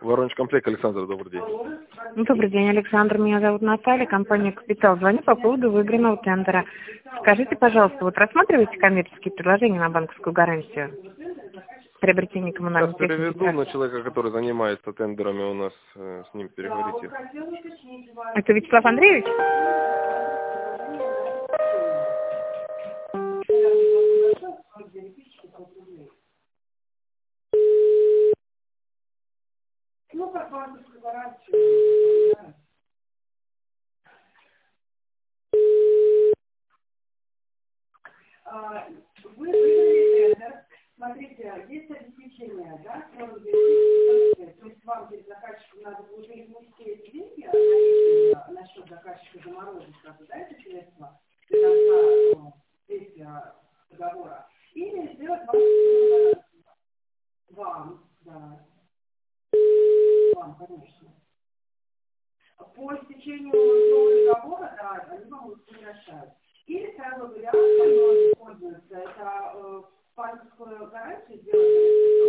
Воронеж-комплект, Александр, добрый день. Добрый день, Александр. Меня зовут Наталья, компания «Капитал». Звоню по поводу выигранного тендера. Скажите, пожалуйста, вот рассматриваете коммерческие предложения на банковскую гарантию? Приобретение коммунальных Сейчас техники? переведу на человека, который занимается тендерами у нас, с ним переговорите. Это Вячеслав Андреевич? Вы выиграли тендер. Смотрите, есть обеспечение, да, то есть вам перед заказчиком надо будет внести эти деньги на счет заказчика, заморозить сразу, да, это средства до конца действия договора, или сделать вам, да, вам, конечно. По истечению договора, да, они вам возвращают. Или второй вариант, который используется, это банковскую гарантию сделать